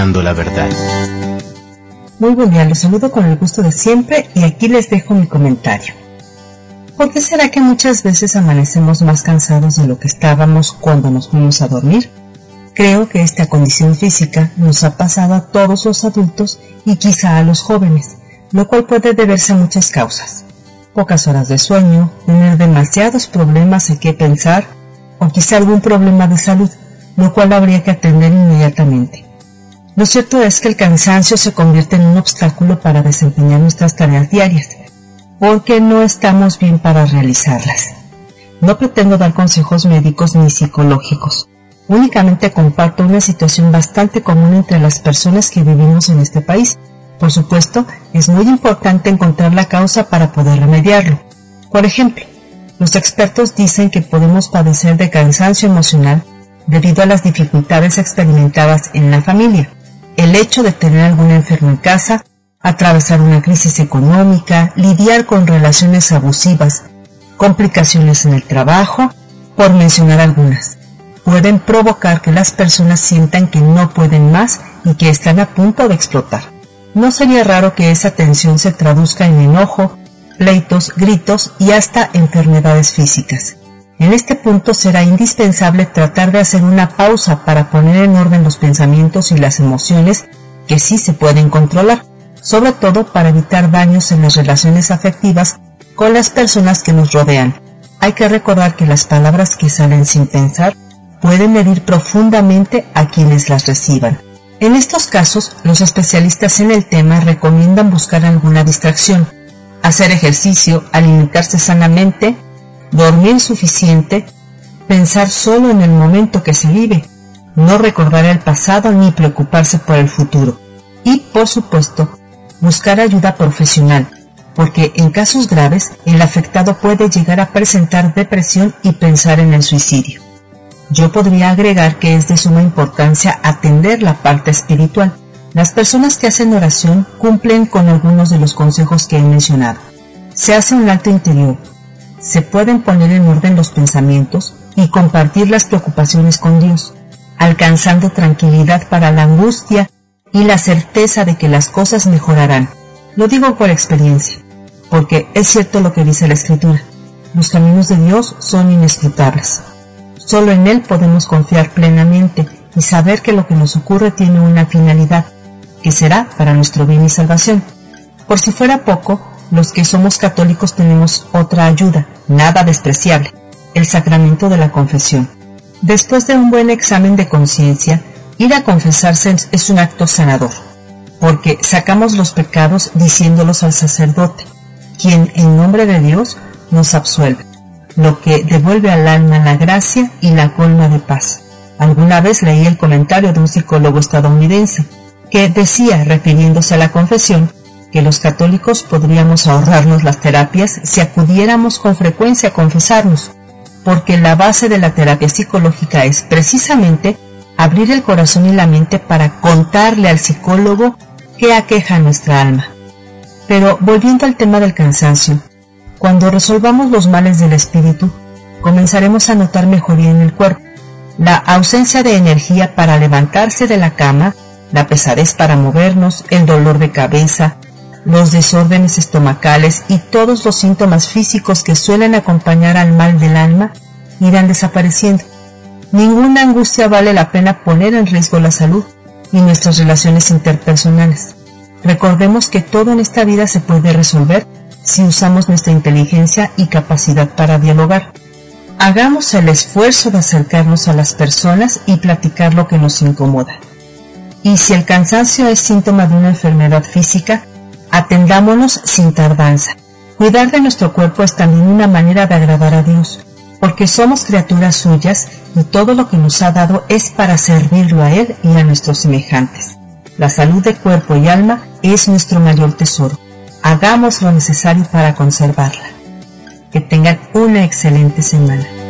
buscando la verdad. Muy buen día, los saludo con el gusto de siempre y aquí les dejo mi comentario. ¿Por qué será que muchas veces amanecemos más cansados de lo que estábamos cuando nos fuimos a dormir? Creo que esta condición física nos ha pasado a todos los adultos y quizá a los jóvenes, lo cual puede deberse a muchas causas. Pocas horas de sueño, tener demasiados problemas en qué pensar o quizá algún problema de salud, lo cual habría que atender inmediatamente. Lo cierto es que el cansancio se convierte en un obstáculo para desempeñar nuestras tareas diarias, porque no estamos bien para realizarlas. No pretendo dar consejos médicos ni psicológicos. Únicamente comparto una situación bastante común entre las personas que vivimos en este país. Por supuesto, es muy importante encontrar la causa para poder remediarlo. Por ejemplo, los expertos dicen que podemos padecer de cansancio emocional debido a las dificultades experimentadas en la familia. El hecho de tener algún enfermo en casa, atravesar una crisis económica, lidiar con relaciones abusivas, complicaciones en el trabajo, por mencionar algunas, pueden provocar que las personas sientan que no pueden más y que están a punto de explotar. No sería raro que esa tensión se traduzca en enojo, pleitos, gritos y hasta enfermedades físicas. En este punto será indispensable tratar de hacer una pausa para poner en orden los pensamientos y las emociones que sí se pueden controlar, sobre todo para evitar daños en las relaciones afectivas con las personas que nos rodean. Hay que recordar que las palabras que salen sin pensar pueden herir profundamente a quienes las reciban. En estos casos, los especialistas en el tema recomiendan buscar alguna distracción, hacer ejercicio, alimentarse sanamente, dormir suficiente, pensar solo en el momento que se vive, no recordar el pasado ni preocuparse por el futuro. Y, por supuesto, buscar ayuda profesional, porque en casos graves el afectado puede llegar a presentar depresión y pensar en el suicidio. Yo podría agregar que es de suma importancia atender la parte espiritual. Las personas que hacen oración cumplen con algunos de los consejos que he mencionado. Se hace un alto interior. Se pueden poner en orden los pensamientos y compartir las preocupaciones con Dios, alcanzando tranquilidad para la angustia y la certeza de que las cosas mejorarán. Lo digo por experiencia, porque es cierto lo que dice la Escritura. Los caminos de Dios son inescrutables. Solo en Él podemos confiar plenamente y saber que lo que nos ocurre tiene una finalidad, que será para nuestro bien y salvación. Por si fuera poco, los que somos católicos tenemos otra ayuda, nada despreciable, el sacramento de la confesión. Después de un buen examen de conciencia, ir a confesarse es un acto sanador, porque sacamos los pecados diciéndolos al sacerdote, quien en nombre de Dios nos absuelve, lo que devuelve al alma la gracia y la colma de paz. Alguna vez leí el comentario de un psicólogo estadounidense, que decía, refiriéndose a la confesión, que los católicos podríamos ahorrarnos las terapias si acudiéramos con frecuencia a confesarnos, porque la base de la terapia psicológica es precisamente abrir el corazón y la mente para contarle al psicólogo qué aqueja nuestra alma. Pero volviendo al tema del cansancio, cuando resolvamos los males del espíritu, comenzaremos a notar mejoría en el cuerpo, la ausencia de energía para levantarse de la cama, la pesadez para movernos, el dolor de cabeza, los desórdenes estomacales y todos los síntomas físicos que suelen acompañar al mal del alma irán desapareciendo. Ninguna angustia vale la pena poner en riesgo la salud y nuestras relaciones interpersonales. Recordemos que todo en esta vida se puede resolver si usamos nuestra inteligencia y capacidad para dialogar. Hagamos el esfuerzo de acercarnos a las personas y platicar lo que nos incomoda. Y si el cansancio es síntoma de una enfermedad física, atendámonos sin tardanza. Cuidar de nuestro cuerpo es también una manera de agradar a Dios, porque somos criaturas suyas y todo lo que nos ha dado es para servirlo a Él y a nuestros semejantes. La salud de cuerpo y alma es nuestro mayor tesoro. Hagamos lo necesario para conservarla. Que tengan una excelente semana.